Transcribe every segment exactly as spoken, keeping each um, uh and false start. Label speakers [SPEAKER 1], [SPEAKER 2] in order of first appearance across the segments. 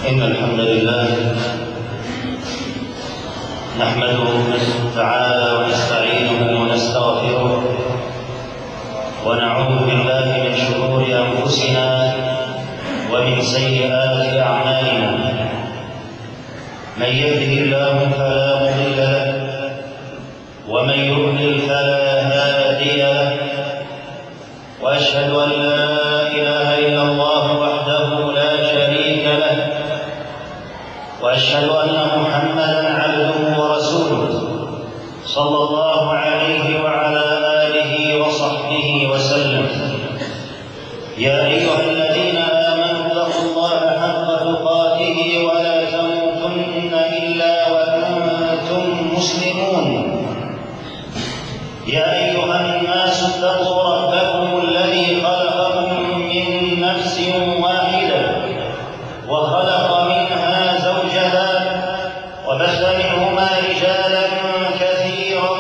[SPEAKER 1] إن الحمد لله نحمده تعالى ونستعينه ونستغفره ونعوذ بالله من شرور أنفسنا ومن سيئات أعمالنا. من يهده الله فلا مضل له ومن يضلل فلا هادي له، وأشهد أن لا إله إلا الله وحده لا شريك له، وأشهد أن محمدًا عبده ورسوله صلى الله عليه وعلى آله وصحبه وسلم. يا أيها الذين آمنوا اتقوا الله حق تقاته ولا تموتن إلا وأنتم مسلمون. يا أيها الناس اتقوا ربكم الذي خلقكم من نفس واحدة وخلق منها زوجها وبث منهما رجالا كثيرا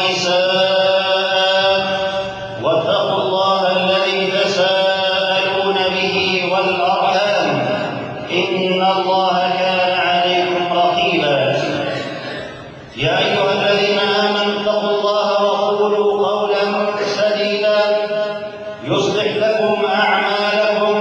[SPEAKER 1] ونساء، واتقوا الله الذي تساءلون به والأرحام إن الله كان عليكم رقيبا. يا أيها الذين آمنوا اتقوا الله وقولوا قولا سديدا يصلح لكم أعمالكم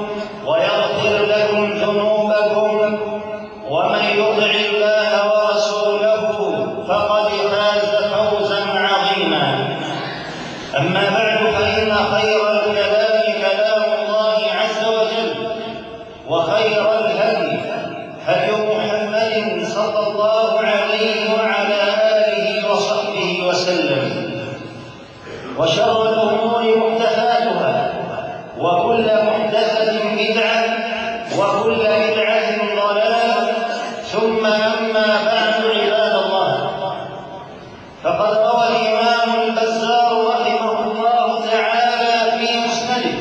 [SPEAKER 1] ويغفر لكم ذنوبكم، ومن يطع الله ورسوله فقد فاز فوزا عظيما. أما بعد، فإن خير الكلام كلام الله عز وجل، وخير الهدي هدي محمد صلى الله عليه وعلى آله وصحبه وسلم، وشر الأمور محدثاتها، وكل محدثة بدعة، وكل بدعة ضلالة، ثم أما بعد. عباد الله، فقد روى الإمام البزار رحمه الله تعالى في مسنده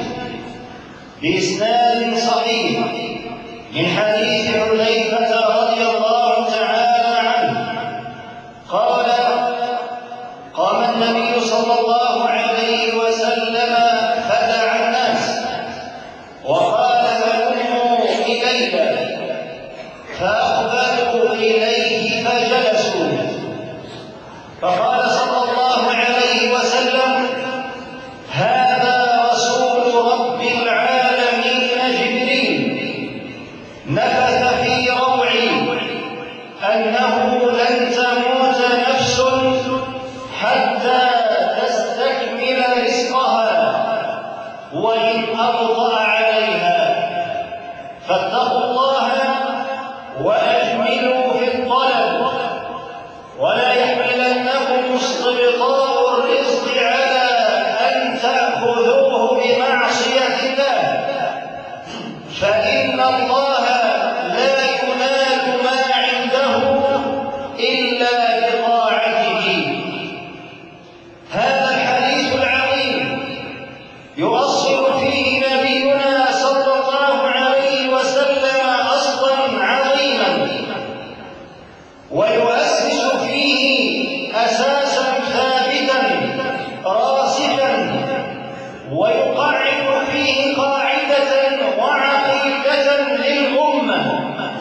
[SPEAKER 1] بإسناد صحيح من حديث حذيفة رضي الله تعالى عنه قال: قام النبي صلى الله عليه وسلم فدعا الناس وقال: هلموا إلي، فأقبلوا إليه فجلسوا، فقال صلى الله عليه وسلم: هذا رسول رب العالمين جبريل، نفث في روعي أنه لن تموت نفس حتى تستكمل رزقها وإن أبطأ عليها، فاتقوا الله وأجملوا في الطلب، ولا يحملنكم استبطاء الرزق على أن تأخذوه بمعصية الله، فإن الله لا ينال ما عنده إلا بطاعته. هذا الحديث العظيم يؤصل فيه نبينا صلى الله عليه وسلم أصلا عظيما، ويؤسس فيه أساسا ثابتا راسخا، ويقعد فيه قاعدة وعقيدة للأمة،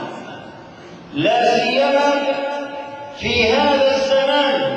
[SPEAKER 1] لا سيما في هذا الزمان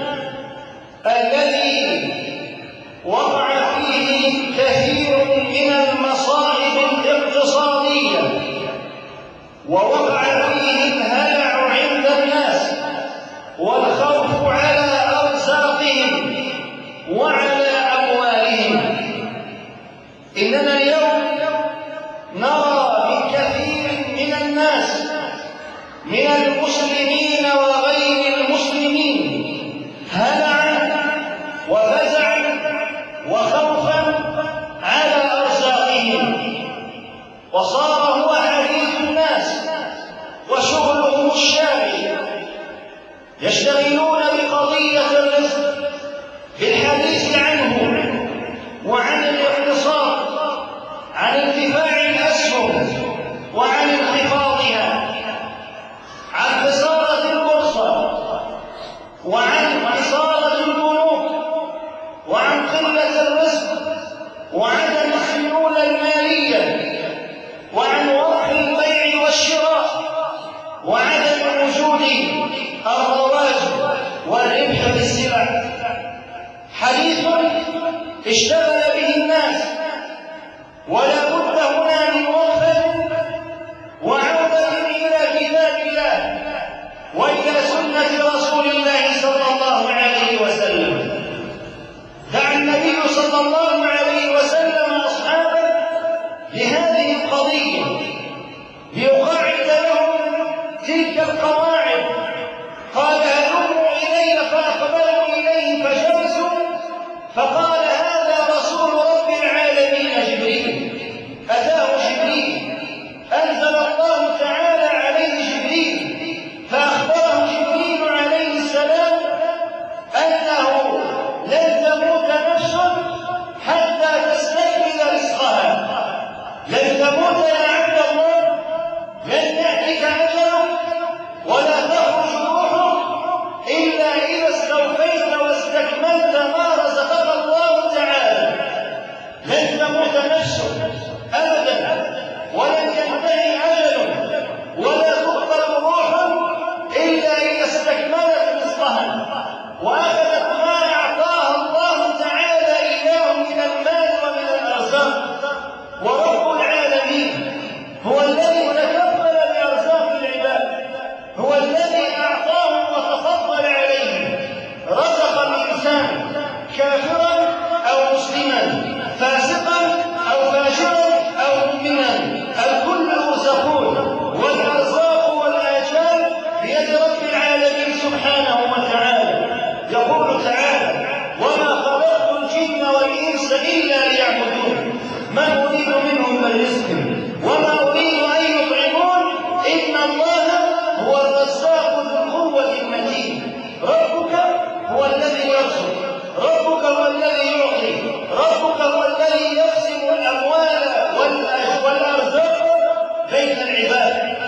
[SPEAKER 1] الذي وقع فيه كثير من المصائب الاقتصادية، ووقع فيه الهلع عند الناس والخوف على أرزاقهم وعلى أموالهم. إننا اليوم نرى من كثير من الناس من المسلمين وغير المسلمين هلعا وفزعا وخوفا على أرزاقهم، وصار هو حديث الناس وشغلهم الشاغل. يشتغلون بقضية الرزق، بالحديث عنه وعن الاقتصاد، عن ارتفاع الأسهم وعن انخفاضها، عن خسارة البورصة وعن خسارة البنوك، وعن قلة الرزق وعدم السيولة المالية، وعن وضع البيع والشراء الربح في السلع حديث اشتغل به الناس، ولا بد هنا من وقفة وعودة إلى كتاب الله وإلى سنة رسول الله صلى الله عليه وسلم. دعا النبي صلى الله عليه وسلم أصحابه لهذه القضية ليقاعد لهم تلك القواعد. قال هلموا إلي فأقبلوا إليه فجلسوا، فقال هذا رسول رب العالمين جبريل. أتاه جبريل، أنزل الله تعالى عليه جبريل، فأخبره جبريل عليه السلام أنه لن تموت نفس حتى تستكمل رزقها. لن تموت يا عبد الله، لن يأتيك أجلك ولا تخرج روحك إلا إذا استوفيت واستكملت ما رزقك الله تعالى. لن تموت نفس أبدا، ولن ينتهي أجل ولا تقبل روح إلا إذا استكملت رزقها وأخذت ما أعطاها الله تعالى إياه من المال ومن الأرزاق. ورب العالمين هو الذي تكفل بأرزاق العباد، هو الذي أعطاهم وتفضل عليهم. رزق الإنسان كافرا أو مسلما، فاسقا أو فاجرا أو مؤمنا، الكل يرزقون، والأرزاق والآجال بيد رب العالمين سبحانه وتعالى. يقول تعالى وما خلقت الجن والإنس إلا ليعبدون ما أريد منهم من رزق وما أريد أن يطعمون إن الله هو الرزاق ذو القوة المتين. ربك هو الذي يرزق، ربك هو الذي يعطي، ربك هو الذي يقسم الأموال والأرزاق بين العباد.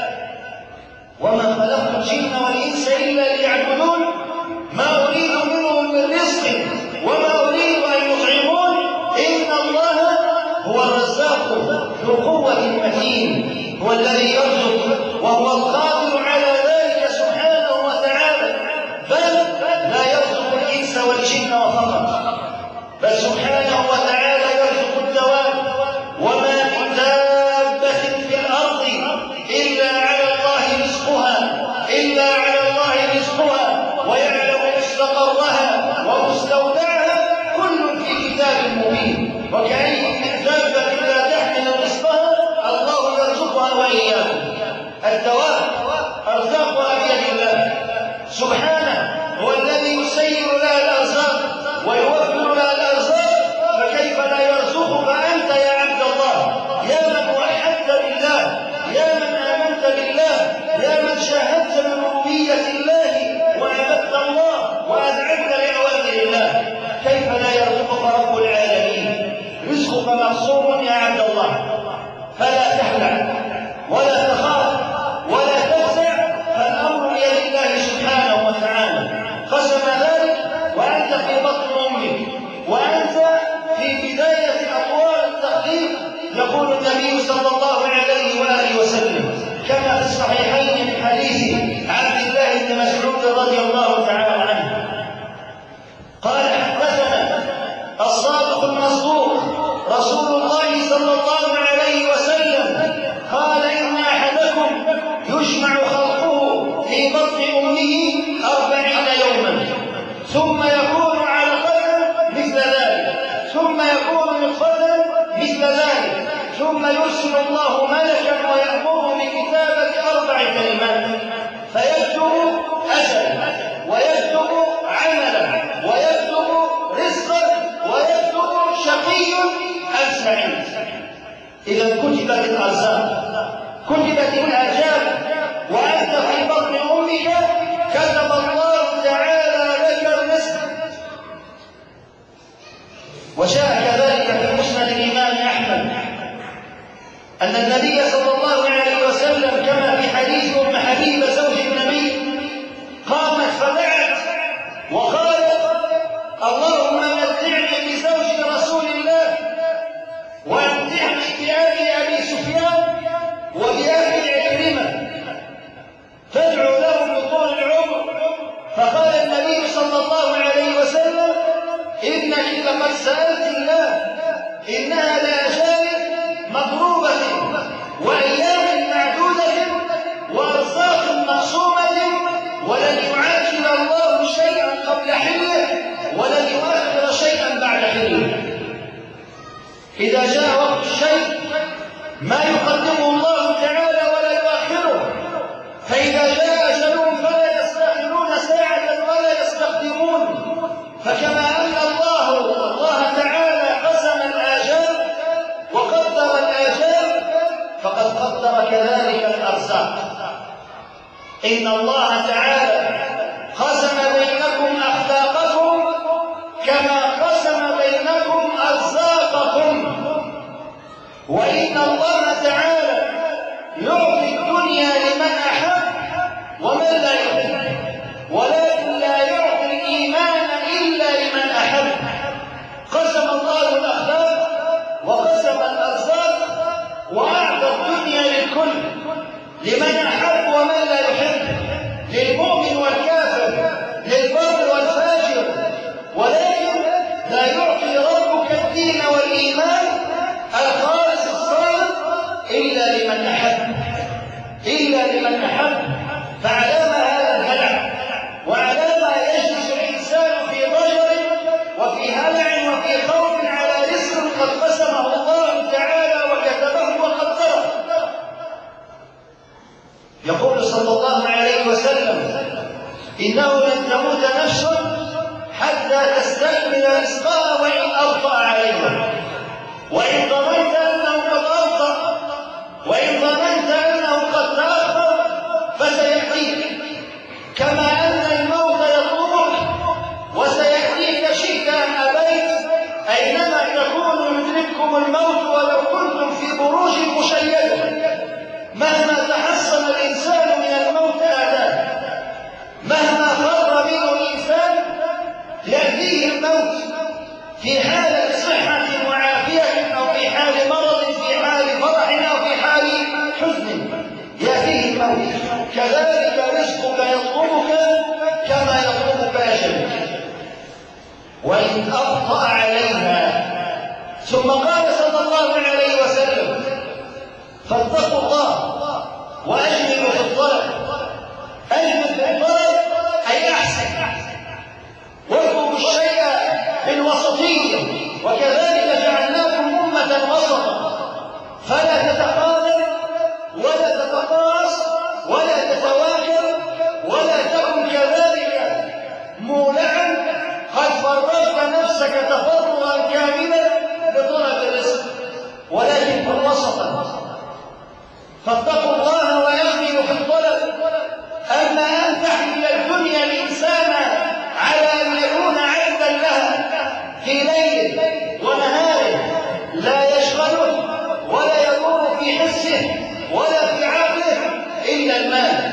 [SPEAKER 1] وما خلقت الجن والإنس إلا ليعبدون ما أريد منهم من رزق وما أريد أن يطعمون إن الله هو الرزاق ذو القوة المتين. هو الذي يرزق وهو القادر على ذلك سبحانه وتعالى، بل لا يرزق الإنس والجن وفقط، بل سبحانه وتعالى يرزق الدواب. وما من دابة في الأرض إلا على الله رزقها إلا على الله رزقها ويعلم مستقرها ومستودعها كل في كتاب مبين. وكأي من دابة لا تحمل رزقها الله يرزقها وإياكم. الدواب أرزاقها بيد الله سبحانه، هو الذي يسير لها الأرزاق ويوفر لها الأرزاق، فكيف لا يرزقك أنت يا عبد الله، يا من وحدت بالله، يا من آمنت بالله، يا من شاهدت بربوبية الله وعبدت الله وأذعنت لأوامر الله. كيف لا يرزقك رب العالمين؟ رزقك مقصور يا عبد الله، فلا تحلع ولا تخاف ولا تفزع، فالأمر بيد الله سبحانه وتعالى. قسم ذلك وأنت في بطن أمك وأنت في بداية أطوار التقدير. يقول النبي صلى الله عليه وآله وسلم كما في الصحيحين من حديث عبد الله بن مسعود رضي الله تعالى عنه قال حدثنا الصادق المصدوق رسول الله صلى الله عليه وسلم قال إن أحدكم يجمع خلقه في بطن أمه أربعين يوما ثم يكون علقة مثل ذلك ثم يكون نطفة مثل ذلك ثم يرسل الله ملكا ويأمره بكتابة أربع كلمات فيكتب أجلا ويكتب عملا ويكتب رزقا ويكتب شقي أم سعيد. إذا كتبت الأرزاق كتبت الآجال وأنت في بطن أمك كتب الله تعالى لك الرزق. وجاء كذلك في مسند الإمام أحمد أن النبي صلى الله عليه وسلم كما في حديث أم حبيبة زوج النبي قامت فدعت وقالت اللهم متعني بزوج رسول الله وامتعني بأبي أبي سفيان وبأبي عكرمة فادعوا له بطول العمر. فقال النبي صلى الله عليه وسلم إنك لقد سألت الله إنها لأجال مضروبة وأيام معدودة وأرزاق مقسومة ولن يعاجل الله شيئا قبل حله ولن يؤخر شيئا بعد حله. إذا جاء وقت الشيء ما يقدمه الله تعالى ولا يؤخره، فإذا جاء أجلهم فلا يستأخرون ساعة ولا يستقدمون. فكما أن الله الله تعالى قسم الآجال وقدر الآجال فقد قدر كذلك الأرزاق. إن الله تعالى قسم بينكم أخلاقكم كما قسم بينكم أرزاقكم. وإن الله تعالى يعطي الدنيا لمن أحب ومن لا يحب، ولكن لا يعطي الإيمان إلا لمن أحب. قسم الله الأخلاق وقسم الأرزاق وأعطى الدنيا للكل، لمن أحب ومن لا يحب، للمؤمن والكافر، للبر والفاجر، ولكن لا يعطي ربك الدين والإيمان الخالص الصادق إلا لمن أحب، إلا لمن أحب. فعلى ما هذا الهلع، وعلى ما يجلس الإنسان في ضجر وفي هلع وفي خوف على رزق قد قسمه الله تعالى وكتبه وقدره. يقول صلى الله عليه وسلم إنه لن تموت نفس حتى تستكمل رزقها وإن أبطأ عليها، وإن ظننت أنه قد أبطأ وإن ظننت أنه قد تأخر فسيأتيك، كما أن الموت يطلبك وسيأتيك شئت أم أبيت. أينما تكونوا يدرككم الموت ولو كنتم في بروج مشيدة. مهما تحصن الإنسان من الموت آلام، مهما فر منه الإنسان يأتيه الموت في حالة صحة وعافية أو في حال مرض، في حال فرح أو في حال حزن يأتيه الموت. كذلك رزقك يطلبك كما يطلبك أجلك وإن أبطأ عليها. ثم قال صلى الله عليه وسلم فاتقوا الله وأجملوا في الطلب. أجمل في الطلب أي أحسن، واذكروا الشيء بالوسطية، وكذلك جعلناكم أمة وسطا فلا تتقابل ولا تتقاص ولا تتواكل ولا تكن كذلك مولعا قد فرغت نفسك تفرغا كاملا لطلب الرزق، ولكن كن وسطا. فاتقوا الله ويغفر في الطلب. أما أن تحمل الدنيا الإنسان على أن يكون عبدا لها في ليل ونهار لا يشغله ولا يضر في حسه ولا في عقله إلا المال.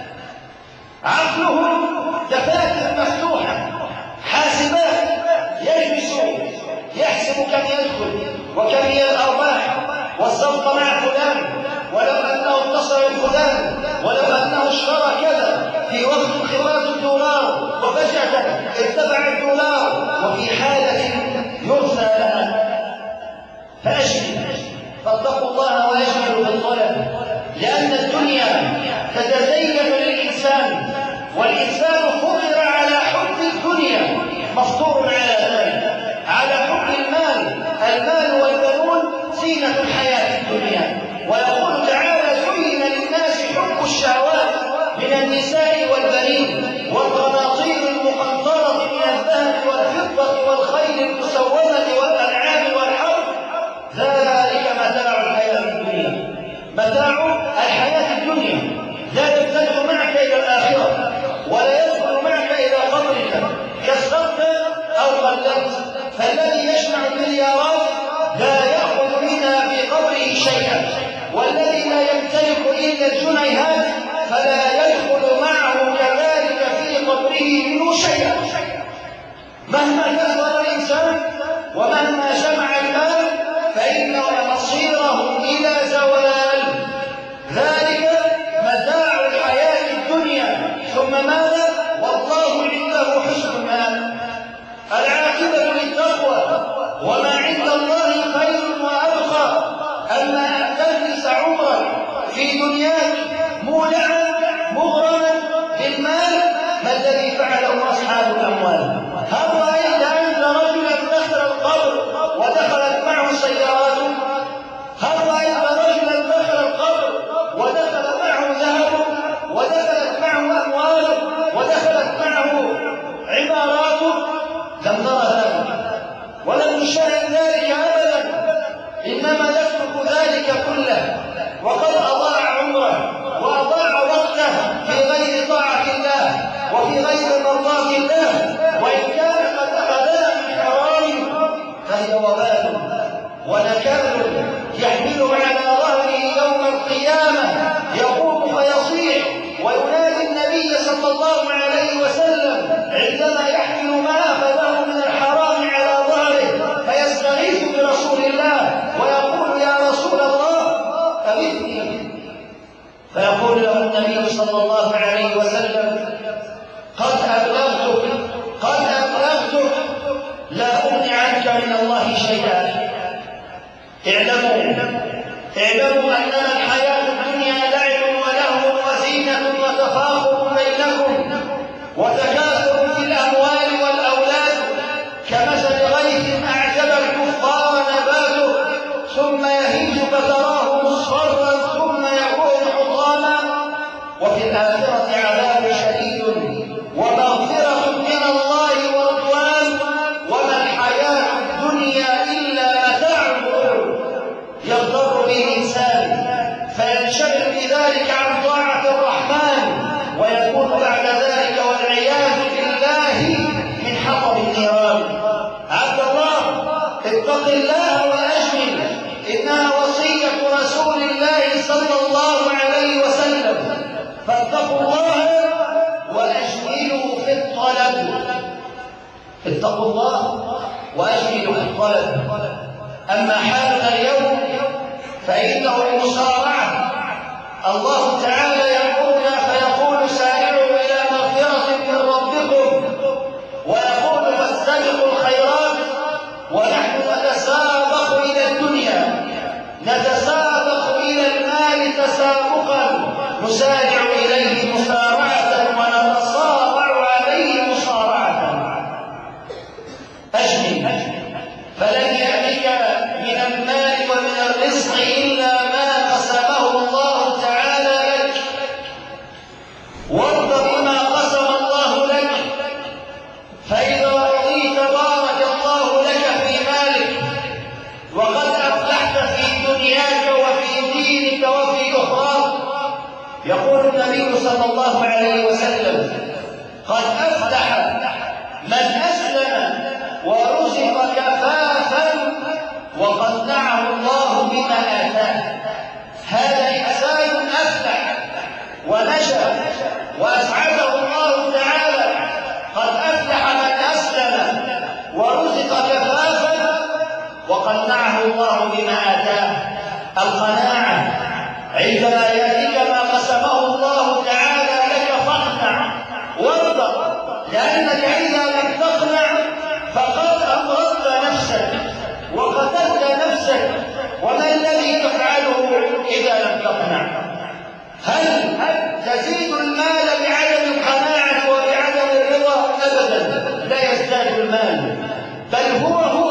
[SPEAKER 1] عقله دفاتر مفتوحة، حاسبات، يجلس يحسب كم يدخل وكم هي الأرباح والصفقة مع فلان، ولو أنه اتصل بفلان، ولو أنه اشترى كذا في وقت انخفاض الدولار وفجأة ارتفع الدولار وفي حالة يرثى لها. فأجمل، فاتقوا الله وأجملوا بالطلب، لأن الدنيا تتزين للإنسان، والإنسان فطر على حب الدنيا، مفطور على ذلك، على حب المال. المال والبنون زينة الحياة الدنيا. ويقول تعالى زين للناس حب الشهوات من النساء والبنين والقناطير المقنطرة من الذهب والفضة والخيل المسومة والأنعام والحرث، ذلك متاع الحياة الدنيا. متاع الحياة الدنيا لا يمتد معك إلى الآخرة ولا يدخل معك إلى قبرك كسرت أو قلت. فالذي يجمع المليارات لا يأخذ منها في قبره شيئا، والذي لا يمتلك إلا الجنيهات فلا يدخل معه كذلك في قبره منه شيئا. مهما كثر الإنسان ومهما جمع المال فإن مصيره إلى زوال. ذلك متاع الحياة الدنيا. ثم ماذا؟ والله عنده حسن في دنياك مولعا مغرما بالمال، ما الذي فعله أصحاب الأموال؟ هل رأيت أنت رجلا دخل القبر ودخلت معه سياراته؟ هل رأيت رجلا دخل القبر ودخل معه ذهبه ودخلت معه أمواله ودخلت معه عماراته؟ لم نرى ذلك ولم نشاهد ذلك أبدا، إنما يترك ذلك كله وقد أضاع عمره وأضاع وقته في غير طاعة الله وفي غير مرضاة الله، وإن كان قد أخذها من حرام فهي وبال ونكال يحمل على ظهره يوم القيامة، يقوم فيصيح وينادي النبي صلى الله عليه وسلم عندما يحمل ما أخذه من الحرام على ظهره فيستغيث برسول الله ويقول يا رسول الله أغثني، فيقول له النبي صلى الله عليه وسلم قد أبلغتك قد أبلغتك لا أغني عنك من الله شيئا. اعلموا اعلموا أنما الحياة الدنيا لعب ولهو وزينة وتفاخر بينكم وتكاثر في الأموال والأولاد كمثل غيث أعجب الكفار نباته ثم يهيج فتراه مصفرا ثم يكون حطاما، وفي الآخرة عذاب شديد ومغفرة من الله ورضوان، وما الحياة الدنيا إلا متاع الغرور يغتر به الإنسان فينشغل بذلك عن طاعة الرحمن ويكون بعد ذلك والعياذ بالله من حطب النيران. عبد الله اتق الله وأجمل، إنها وصية رسول الله صلى الله عليه وسلم، فاتقوا الله وأجملوا في الطلب. اتقوا الله وأجملوا في الطلب. أما حالنا اليوم فإنه المصارعة. الله تعالى يأمرنا فيقول سارعوا إلى مغفرة من ربكم ويقول فاستبقوا الخيرات، ونحن نتسابق إلى الدنيا، نتسابق إلى المال تسابقا، نسارع إليه مسارعة ونتصارع عليه مصارعة. أجمل، فلن يأتيك من المال ومن الرزق إلا ما قسمه الله تعالى لك، وارض بما قسم الله لك، فإذا رضيت بارك الله لك في مالك وقد أفلحت في دنياك وفي دينك وفي أخراك. يقول النبي صلى الله عليه وسلم قد أفلح من أسلم ورزق كفافا وقنعه الله بما آتاه. هذا إنسان أفلح ونجا وأسعده الله تعالى. قد أفلح من أسلم ورزق كفافا وقنعه الله بما آتاه. القناعة عندما يأتيك ما قسمه الله تعالى لك فاقنع وارضى، لأنك إذا لم تقنع فقد أمرضت نفسك وقتلت نفسك. وما الذي تفعله إذا لم تقنع؟ هل تزيد المال بعدم القناعة وبعدم الرضا؟ أبدا، لا يزداد المال، بل هو هو،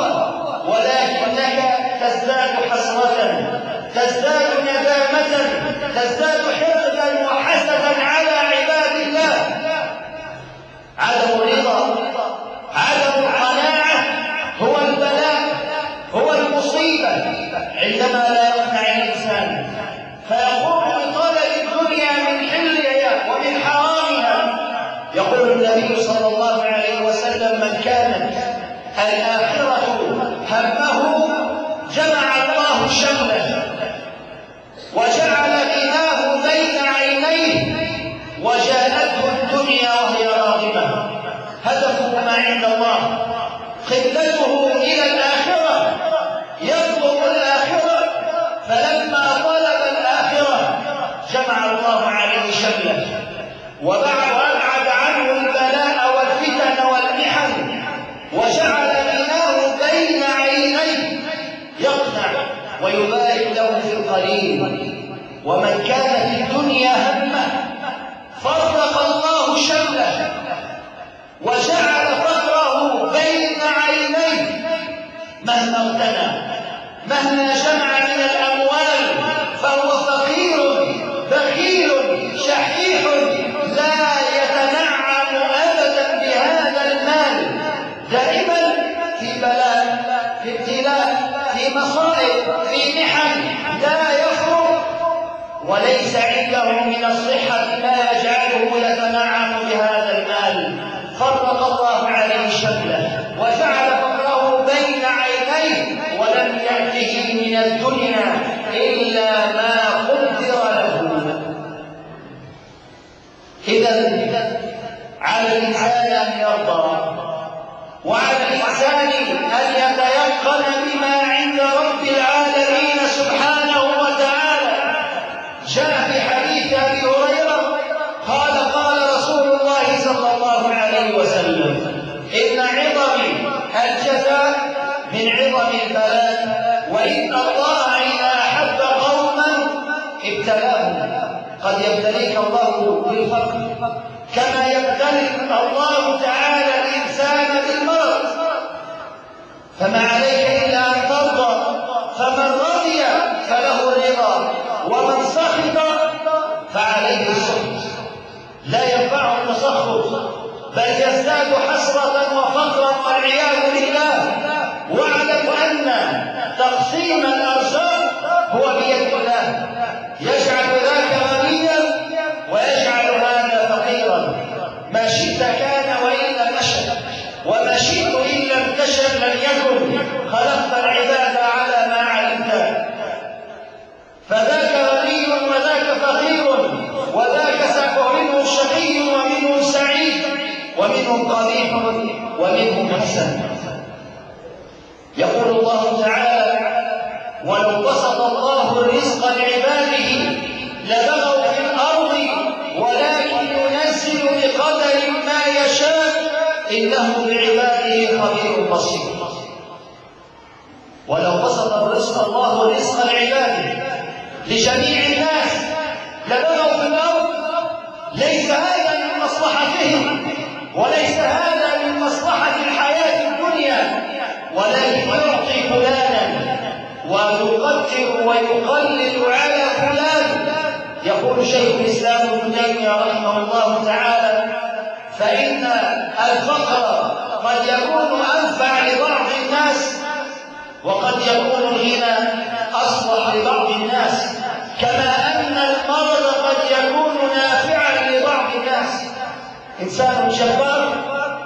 [SPEAKER 1] ولكنك تزداد حسرة، تزداد ندامة، تزداد حقدا وحسدا على عباد الله. عدم الرضا، عدم القناعة هو البلاء، هو المصيبة عندما لا يقنع الإنسان فيقوم بطلب الدنيا من حلها ومن حرامها. يقول النبي صلى الله عليه وسلم من كانت الآخرة همه جمع الله شمله وجعل غناه بين عينيه وجاءته الدنيا وهي راغبة. هدفه ما عند الله، قبلته إلى الآخرة، يطلب الآخرة، فلما طلب الآخرة جمع الله عليه شمله وأبعد عنه البلاء والفتن والمحن وجعل غناه بين عينيه يقنع ويبارك له في القليل. ومن كانت الدنيا همه فرق الله شمله وجعل فقره بين عينيه، مهما اغتنى مهما جمع من الأموال فهو فقير بخيل شحيح لا يتنعم أبدا بهذا المال، دائما في بلاء في ابتلاء في مصائب في محن لا يفرغ، وليس عنده من الصحة ما يجعله يتنعم بهذا المال. فرق الله عليه شمله وجعل فقره بين عينيه ولم يأته من الدنيا إلا ما قدر له. إذا على الإنسان أن يرضى، وعلى الإنسان أن يتيقن بما عند رب العالمين سبحانه وتعالى. جاء في حديث أبي هريرة قال قال رسول الله صلى الله عليه وسلم: إن عظم الجزاء من عظم البلاء، وإن الله إذا أحب قوما ابتلاهم. قد يبتليك الله بالفقر كما يبتلي الله تعالى الإنسان بالمرض، فما عليك إلا أن ترضى. فمن رضي فله الرضا، ومن سخط فعليه السخط. لا ينفعه التسخط، بل يزداد حسرة وفقرا والعياذ بالله. واعلم أن تقسيم الأرزاق هو بيد الله، يجعل ذاك غنيا ويجعل هذا فقيرا. ما شئت كان وإن لم أشأ، وما شئت إن لم تشأ لم يكن. خلقت العباد على ما علمت، فذاك غني وذاك فقير، وذاك منه شقي ومنه سعيد، ومنهم قبيح ومنهم حسن. يقول الله تعالى: ولو بسط الله الرزق لعباده لبغوا في الأرض ولكن ينزل بقدر ما يشاء إنه بعباده خبير بصير. ولو بسط الرزق الله الرزق لعباده لجميع الناس لبغوا في الأرض. ليس هذا من مصلحتهم، وليس هذا من مصلحة الحياة الدنيا، ولكن يعطي فلانا ويقدر ويقلل على فلان. يقول شيخ الإسلام ابن تيمية رحمه الله تعالى: فإن الفقر قد يكون أنفع لبعض الناس، وقد يكون الغنى أصلح لبعض الناس، كما أن المرض قد يكون نافعا لبعض الناس. إنسان جبار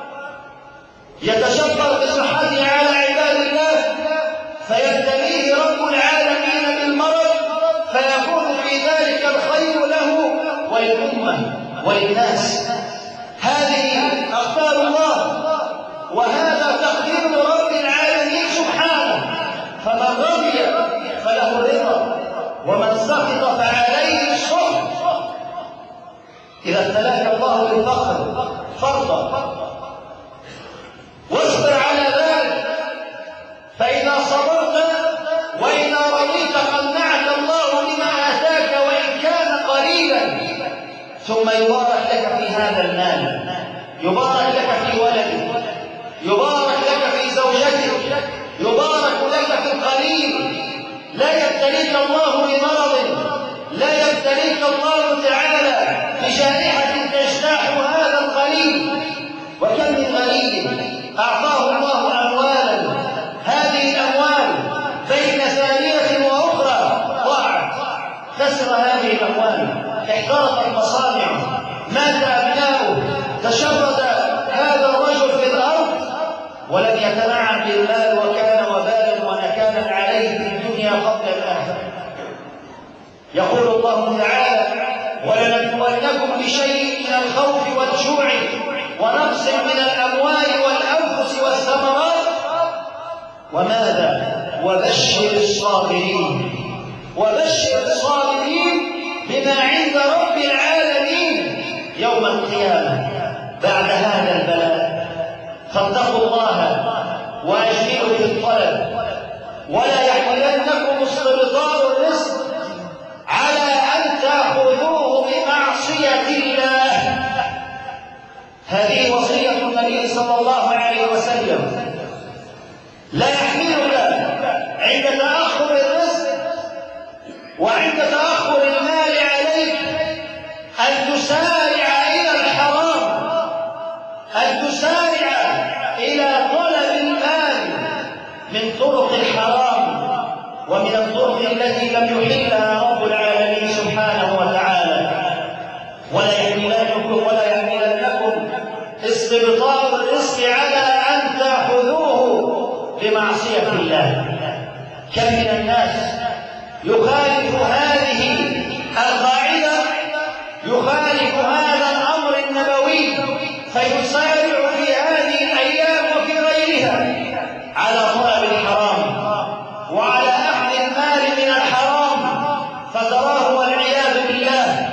[SPEAKER 1] يتجبر بصحته على عباد الله، فيبتليه رب العالمين بالمرض، فيكون في ذلك الخير له وللأمة وللناس. هذه أقدار الله، وهذا تقدير رب العالمين سبحانه. فمن رضي فله الرضا، ومن سخط فعليه السخط. إذا ابتلاك الله بالفقر فرضا واصبر على ذلك، فإذا صبرت وإذا رضيت قنعك الله بما آتاك وإن كان قليلا. ثم يبارك لك في هذا المال، يبارك لك في ولدك، يبارك لك في زوجتك، يبارك لك في القليل. لا يبتليك الله بمرض، لا يبتليك الله تعالى بجائحة تجتاح هذا القليل. وكم من غني أعطاه الله أموالا، هذه الأموال بين ثانية وأخرى ضاعت، خسر هذه الأموال، احترقت مصانعه، مات أبناؤه، تشرد هذا الرجل في الأرض ولم يتنعم بالمال، وكان وبالا ونكالا عليه في الدنيا قبل الآخرة. يقول الله تعالى: ولنبلونكم بشيء من الخوف والجوع ونقص من الأموال والأنفس والثمرات. وماذا؟ وبشر الصابرين. وبشر الصابرين بما عند رب العالمين يوم القيامة بعد هذا البلاء. فاتقوا الله وأجملوا في الطلب، ولا يحملنكم استبطار الرزق على هذه وصية النبي صلى الله عليه وسلم. لا يحملك عند تأخر الرزق وعند تأخر المال عليك أن تسارع إلى الحرام، أن تسارع إلى طلب المال من طرق الحرام ومن الطرق التي لم يحلها رب العالمين سبحانه وتعالى. ولا يحملنكم ولا يحملنكم استبطاء الرزق على أن تأخذوه بمعصية الله. كم من الناس يخالف هذه القاعدة، يخالف هذا الأمر النبوي، فيسارع في هذه الأيام وفي غيرها على طلب الحرام وعلى أخذ المال من الحرام، فتراه والعياذ بالله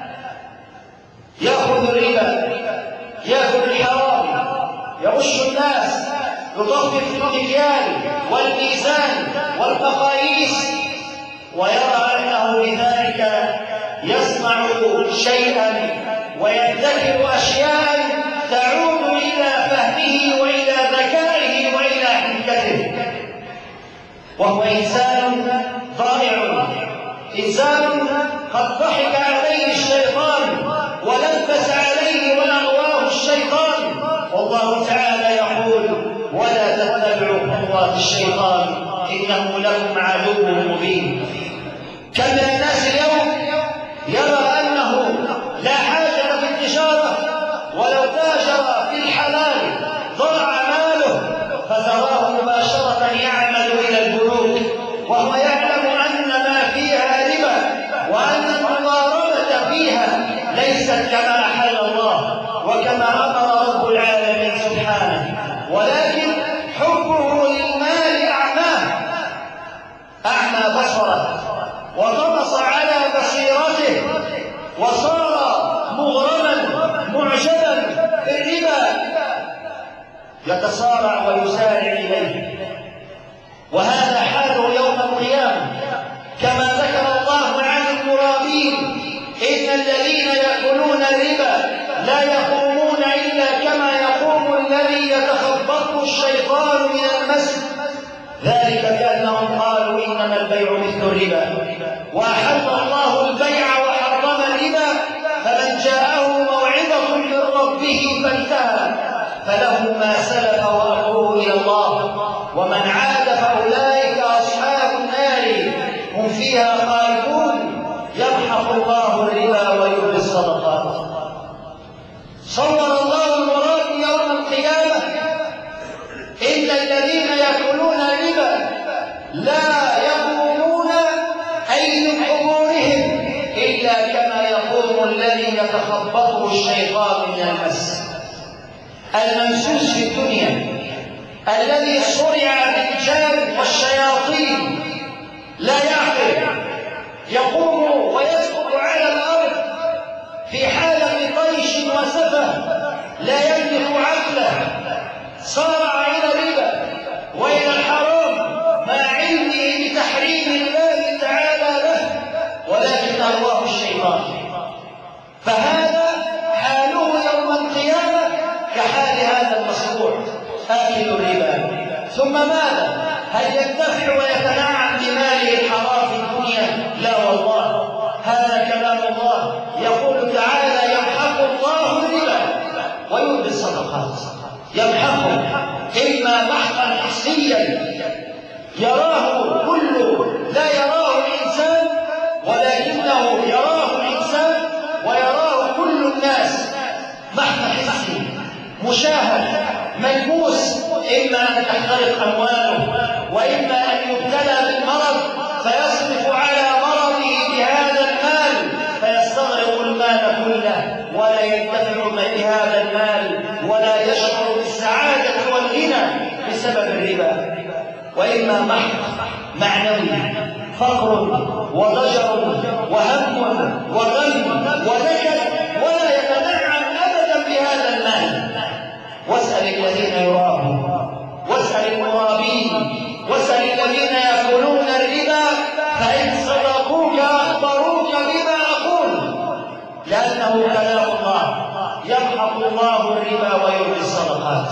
[SPEAKER 1] يأخذ الربا، يأكل الحرام، يغش الناس، يطفف في المكيال والميزان والمقاييس، ويرى أنه بذلك يصنع شيئا ويدخر أشياء تعود إلى فهمه وإلى ذكائه وإلى حنكته، وهو إنسان ضائع، إنسان قد ضحك عليه الشيطان ولبس عليه ولغواه الشيطان. والله تعالى يقول: ولا تتبعوا خطوات الشيطان إنه لكم عدو مبين. كم من الناس اليوم يرى أنه لا حاجة في التجارة، ولو تاجر في الحلال ضاع ماله، فتراه مباشرة يعمل إلى البنوك وهو يعلم أن ما فيها ربا وأن المضاربة فيها ليست كما أحل الله وكما أمر رب العالمين سبحانه، ولكن حبه للمال أعماه، أعمى بصره وطمس على بصيرته وصار مغرما معجبا بالربا، يتصارع ويسارع إليه. وهذا حاله يوم القيامة، كما ذكر الله عن المرابين: إن الذين يأكلون الربا لا يقومون إلا كما يقوم الذي يتخبطه الشيطان من المس، ذلك بأنهم قالوا إنما البيع مثل الربا، وأحل الله البيع وحرم الربا، فمن جاءه موعظة من ربه فانتهى فله ما سلف وأمره إلى الله، ومن عاد فأولئك أصحاب النار هم فيها خالدون، يمحق الله الربا ويربي الصدقات. صور الله المراد يوم القيامة: إن الذين يأكلون الربا لا يقومون أي من قبورهم إلا كما يقوم الذي يتخبطه الشيطان من المس. الممسوس في الدنيا الذي صرع بالجان والشياطين لا يعقل، يقوم ويسقط على الأرض في حالة طيش وسفه، لا يملك عقله، صارع إلى الربا وإلى الحرام مع علمه بتحريم الله تعالى له، ولكن الله الشيطان. فهذا حاله يوم القيامة كحال هذا المصروع آكل الربا. ثم ماذا؟ هل ينتفع ويتنعم بماله الحرام في الدنيا؟ لا والله، هذا كلام الله يقول تعالى: يمحق الله الربا ويربي الصدقات. يمحقه إما محقا حسيا يراه كل لا يراه الإنسان، ولكنه يراه الإنسان ويراه كل الناس، محق حسي مشاهد ملموس، إما أن تحترق أمواله وإما أن يبتلى بالمرض فيصرف على مرضه بهذا المال فيستغرق المال كله ولا ينتفع بهذا المال ولا يشعر بالسعادة والغنى بسبب الربا. وإما محق معنوي، فقر وضجر وهم وغم ونكد، ولا يتنعم أبدا بهذا المال. واسأل الذين يراهم، واسأل المرابين، واسأل الذين يأكلون الربا فإن صدقوك أخبروك بما أقول، لأنه كلام الله. يمحق الله الربا الربا ويربي الصدقات.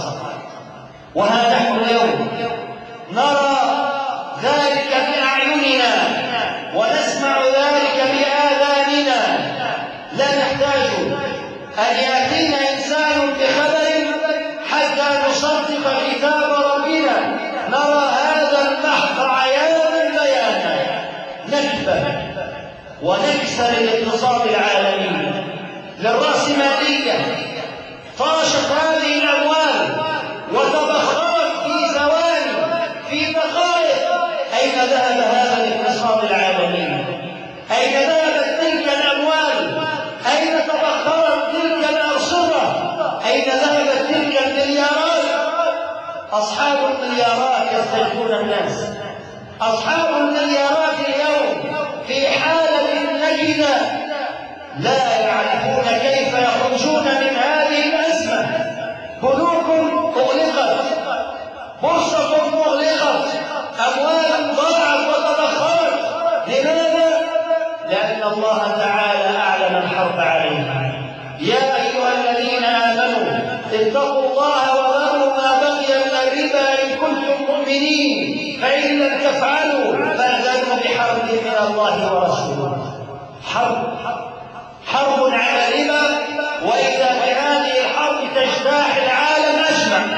[SPEAKER 1] وها نحن اليوم نرى ذلك بأعيننا ونسمع ذلك بآذاننا، لا نحتاج أن يأتينا إنسان بخبر حتى نصدق كتاب ربنا، نرى هذا المحض عيانا بيانا، نكبة ونكسر الاقتصاد العالمي للرأسمالية. طاشت هذه الأموال وتبخرت في ثواني في دقائق. أين ذهب هذا الاقتصاد العالمي؟ أين ذهبت تلك الأموال؟ أين تبخرت تلك الأرصدة؟ أين ذهبت تلك المليارات؟ أصحاب المليارات يستجدون الناس. أصحاب المليارات اليوم في حالة نجدة، لا يعرفون كيف يخرجون من هذه الأزمة. بنوك أغلقت، بورصة أغلقت، أموال ضاعت وتبخرت. لماذا؟ لأن الله تعالى أعلن الحرب عليها. يا أيها الذين آمنوا اتقوا الله وذروا ما بقي من الربا إن كنتم مؤمنين، فإن لم تفعلوا فأذنوا بحرب من الله ورسوله. حرب حرب على الربا، وإذا بهذه الحرب تجتاح العالم أجمع.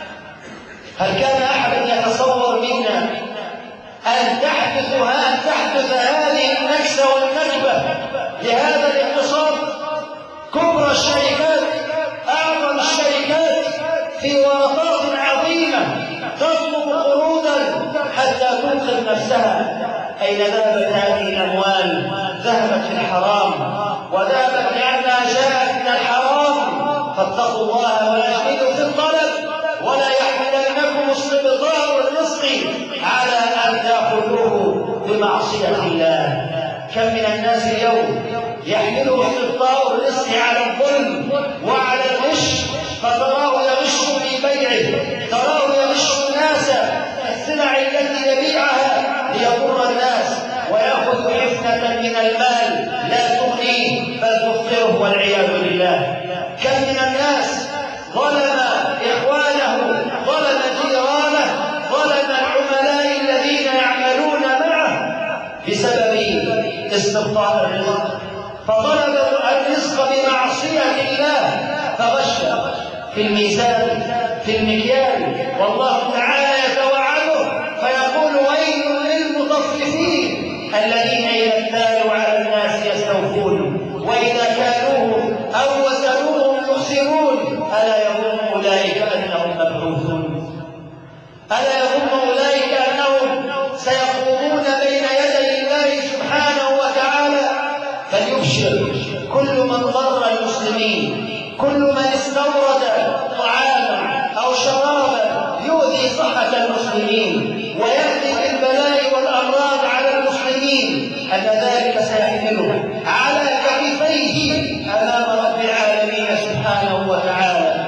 [SPEAKER 1] هل كان أحد يتصور منا أن تحدث أن تحدث هذه النكسة والنكبة لهذا الاقتصاد؟ كبرى الشركات، أعظم الشركات في ورطات عظيمة تطلب قروضا حتى تنقذ نفسها. أين ذهبت هذه الأموال؟ ذهبت في الحرام، وذهبت لأنها جاءت من الحرام. فاتقوا الله واجملوا في الطلب، ولا يحملنكم استبطاء الرزق على أن تأخذوه بمعصية الله. كم من الناس اليوم يحمله استبطاء الرزق على الظلم وعلى الغش، فتراه يغش في بيعه، تراه يغش الناس السلع التي يبيعها ليضر الناس، ويأخذ حفنة من المال لا تغنيه بل تفقره والعياذ بالله. كم من الناس ظلم إخوانه، ظلم جيرانه، ظلم العملاء الذين يعملون معه بسبب استبطاء الرزق، فطلب الرزق بمعصية الله فغش في الميزان في المكيال، والله تعالى يتوعده فيقول ويل للمطففين الذين إذا اكتالوا على الناس يستوفون وإذا كانوه أو وزنوهم يخسرون. ألا يظن أولئك أنهم مبعوثون؟ ألا يظن أولئك أنهم سيقومون بين يدي الله سبحانه وتعالى؟ فليبشر كل من ضر المسلمين، كل من استورد طعاما أو شرابا يؤذي صحة المسلمين ويأتي بالبلاء والأمراض على المسلمين، أن ذلك سيحمله على كتفيه أمام رب العالمين سبحانه وتعالى.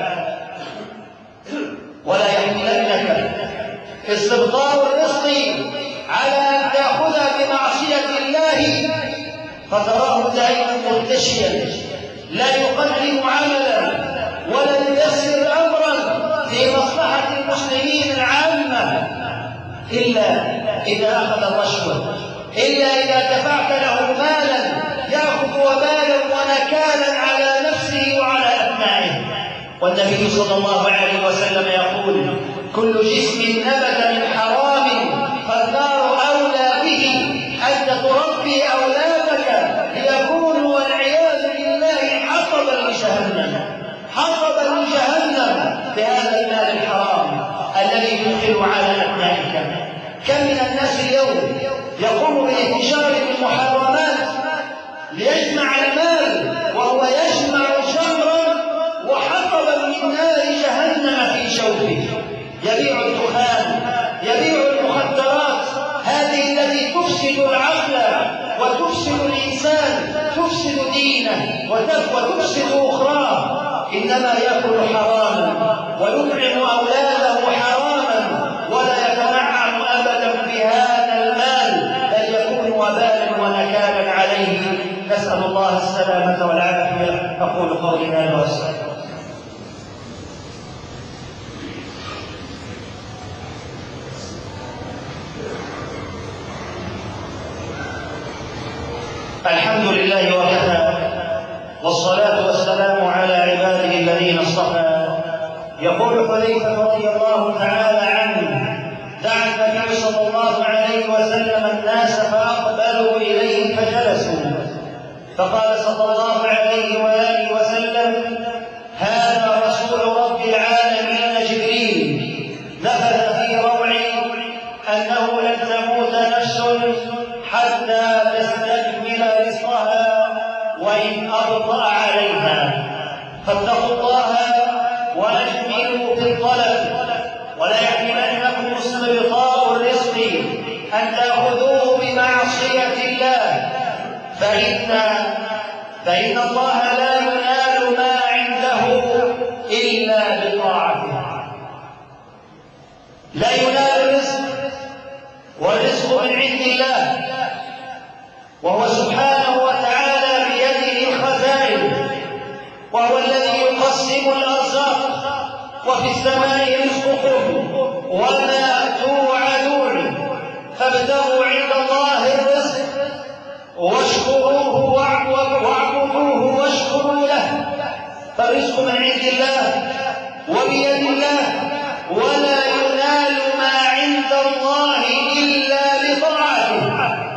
[SPEAKER 1] ولا يحملنك استبطاء الرزق على أن تأخذ بمعصية الله، فتراه دائما مرتشيا لا يقدم عملا ولا ييسر أمرا في مصلحة المسلمين العامة، إلا إذا أخذ الرشوة، إلا إذا دفعت له مالا يأخذ وبالا ونكالا على نفسه وعلى أبنائه. والنبي صلى الله عليه وسلم يقول كل جسم نبت من حرام فالنار أولى به. أنت تربي أولادك ليكونوا والعياذ بالله حطبا لجهنم، حطبا لجهنم بهذا المال الحرام الذي تدخل على أبنائك. كم من الناس اليوم يقوم بالاتجار بالمحرمات ليجمع المال، وهو يجمع جمرا وحطبا من نار جهنم في شوفه. يبيع الدخان، يبيع المخدرات، هذه التي تفسد العقل وتفسد الإنسان، تفسد دينه وتفسد أخراه. إنما يأكل حراما ويطعم أولاده حراما ولا يتنعم أبدا بهذا المال، بل يكون وبالا ونكالا عليه. نسأل الله السلامة والعافية. أقول قولي هذا واستغفر الحمد لله وكفى، والصلاة والسلام على عباده الذين اصطفى. يقول حذيفة رضي الله تعالى عنه: دعا النبي صلى الله عليه وسلم الناس فأقبلوا إليه فجلسوا، فقال صلى الله عليه وآله وسلم: هذا رسول رب العالمين جبريل، نفث في روعي أنه لن تموت نفس حتى تستكمل رزقها وإن أبطأ عليها، فاتقوا الله وأجملوا في الطلب، ولا يحملنكم استبطاء الرزق أن تأخذوه بمعصية الله، فإن فإن الله لا ينال ما عنده إلا بطاعته. لا ينال الرزق، والرزق من عند الله، وهو سبحانه وتعالى بيده الخزائن، وهو الذي يقسم الأرزاق، وفي السماء رزقكم وما توعدون، فابتغوا عند الله الرزق واشكروه واعبدوه واشكروا له. فالرزق من عند الله وبيد الله، ولا ينال ما عند الله إلا بطاعته.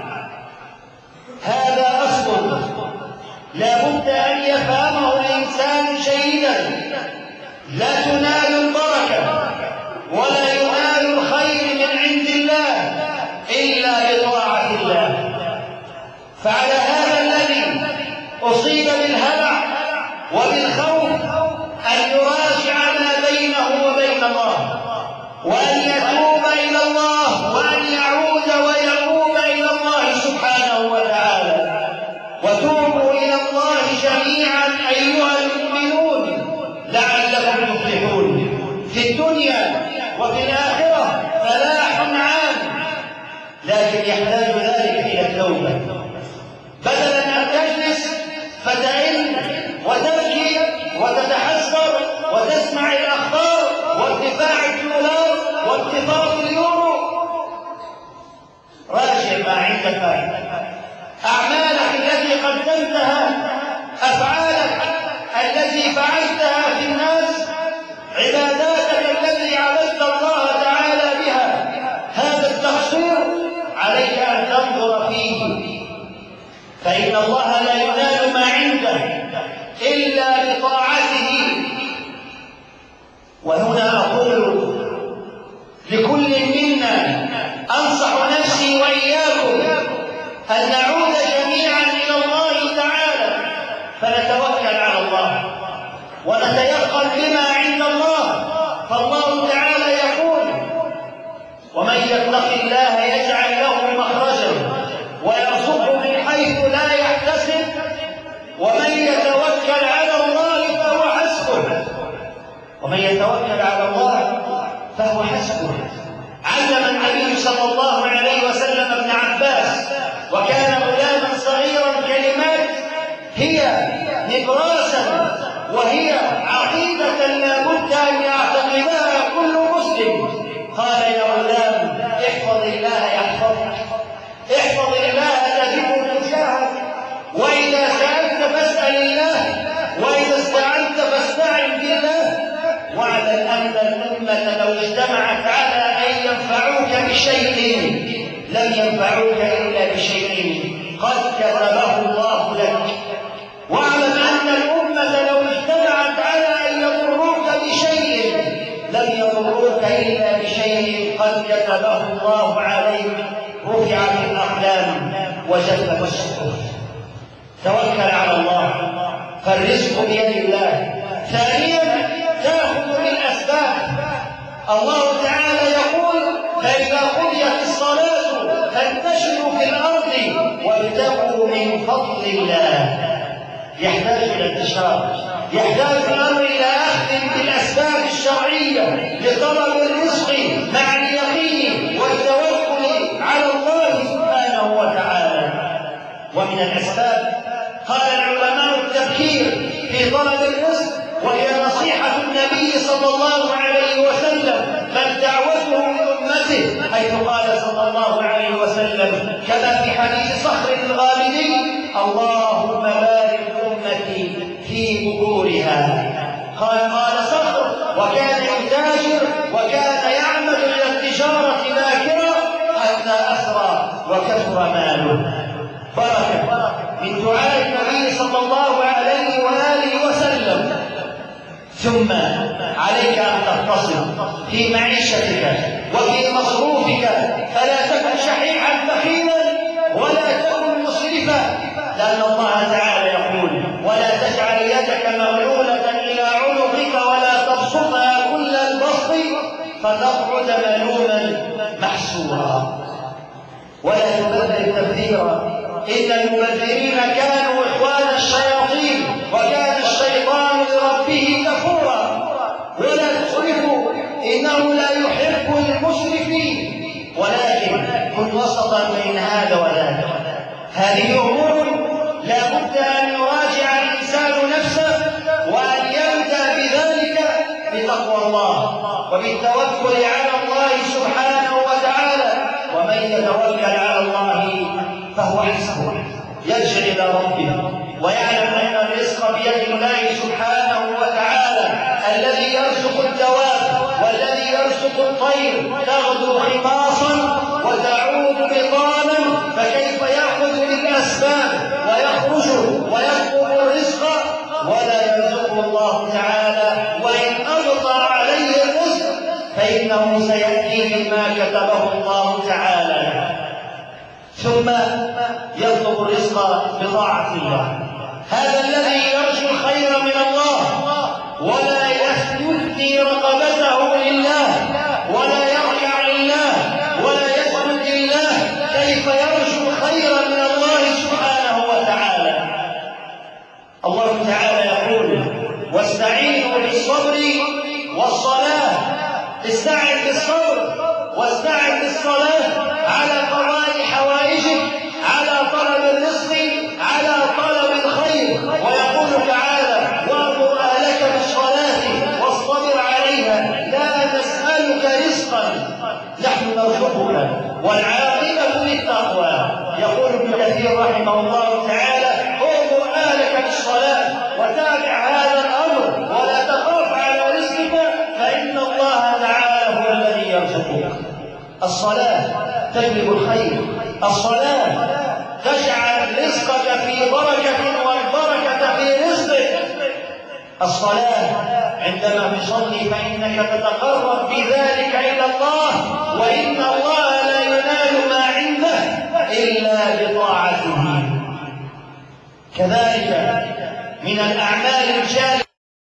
[SPEAKER 1] هذا أصل لا بد أن يفهمه الإنسان جيدا. لا تنال البركة ولا ينال الخير من عند الله إلا بطاعة الله. فعلى هذا الذي أصيب بالهلع وبالخوف أن يراجع ما بينه وبين الله، وأن يتوب إلى الله، وأن يعود ويتوب إلى الله سبحانه وتعالى. وتوبوا إلى الله جميعا أيها المؤمنون لعلكم تفلحون في الدنيا وفي الآخرة فلاح عام. لكن يحتاج ذلك إلى التوبة، بدلا أن تجلس فتعل وتبكي وتتحسر وتسمع الأخبار وارتفاع الدولار وانخفاض اليورو. راجع ما عندك، أعمالك التي قدمتها، أفعالك التي فعلتها في الناس، عباداتك التي عبدت الله تعالى بها. هذا التقصير عليك أن تنظر فيه، فإن الله لا ينال ما عنده إلا بطاعته. وهنا أقول لكل منا، أنصح نفسي وإياكم أن نعود جميعا إلى الله تعالى، فنتوكل على الله ونتيقن بما عند الله. فالله تعالى يقول: ومن يتق الله يجعل له مخرجا ويرزقه من حيث لا يحتسب ومن يتوكل على الله فهو حسبه. ومن يتوكل على الله فهو حسبه. علم النبي صلى الله عليه وسلم ابن عباس، وكان غلاما صغيرا، كلمات هي نبراسا وهي عقيدة لا بد أن يعتقدها كل مسلم. قال: يا غلام، احفظ الله يحفظك، احفظ الله تجده تجاهك، وإذا سألت فاسأل الله، وإذا استعنت فاستعن بالله. واعلم أن الأمة لو اجتمعت على أن ينفعوك بشيء لم ينفعوك إلا بشيء قد كتبه الله لك. واعلم أن الأمة لو اجتمعت على أن يضروك بشيء لم يضروك إلا بشيء قد كتبه الله عليك. رفعت الأقلام وجفت الصحف. توكل على الله، فالرزق بيد الله. ثانيا، تأخذ بالأسباب. الله تعالى يقول: فإذا قضيت الصلاة فانتشروا في الأرض وابتغوا من فضل الله. يحتاج إلى انتشار، يحتاج الأمر إلى أخذ بالأسباب الشرعية لطلب الرزق مع اليقين والتوكل على الله سبحانه وتعالى. ومن الأسباب قال العلماء التفكير في طلب الرزق، وهي نصيحة النبي صلى الله عليه وسلم، بل دعوته لأمته، حيث قال صلى الله عليه وسلم كما في حديث صخر الغامدي: اللهم بارك أمتي في بكورها. قال قال صخر وكان يتاجر وكان يعمل إلى التجارة باكرة حتى أسرى وكثر ماله. بركة من دعاء النبي صلى الله عليه وآله وسلم. ثم عليك أن تقتصد في معيشتك وفي مصروفك، فلا تكن شحيحا بخيلا ولا تكن مسرفا، لأن الله تعالى يقول ولا تجعل يدك مغلولة إلى عنقك ولا تبسطها كل البسط فتقعد ملوما محسورا. ولا تبذر تبذيرا، إن المبذرين كانوا إخوان الشياطين وكان الشيطان لربه كفورا. ولا تسرفوا إنه لا يحب المسرفين، ولكن كن وسطا بين هذا وذاك. هذه أمور لا بد أن يراجع الإنسان نفسه وأن يبدأ بذلك بتقوى الله وبالتوكل على الله سبحانه وتعالى. ومن يتوكل على الله فهو حسبه، يرجع إلى ربه ويعلم أن الرزق بيد الله سبحانه وتعالى، الذي يرزق الدواب والذي يرزق الطير تغدو خماصا وتعود بطانا، فكيف يأخذ بالأسباب ويخرج ويطلب الرزق ولا يرزقه الله تعالى؟ وإن أبطأ عليه الرزق فإنه سيأتيه ما كتبه الله تعالى. ثم يطلب الرزق بطاعة الله، هذا الذي يرجو الخير من الله ولا يثني رقبته لله ولا يركع لله ولا يسجد لله، كيف يرجو الخير من الله سبحانه وتعالى؟ الله تعالى يقول واستعينوا بالصبر والصلاة. استعن بالصبر واستعن بالصلاة على قضاء حوائجك، على طلب الرزق، على طلب الخير. ويقول تعالى وأمر أهلك بالصلاة واصطبر عليها لا نسألك رزقا نحن نرزقك والعاقبة للتقوى. يقول ابن كثير رحمه الله تعالى أمر أهلك بالصلاة وتابع هذا الأمر ولا تخاف على رزقك فإن الله تعالى هو الذي يرزقك. الصلاة تجلب الخير، الصلاة تجعل رزقك في بركة والبركة في رزقك. الصلاة عندما تصلي فإنك تتقرب بذلك إلى الله، وإن الله لا ينال ما عنده إلا بطاعته. كذلك من الأعمال الجالبة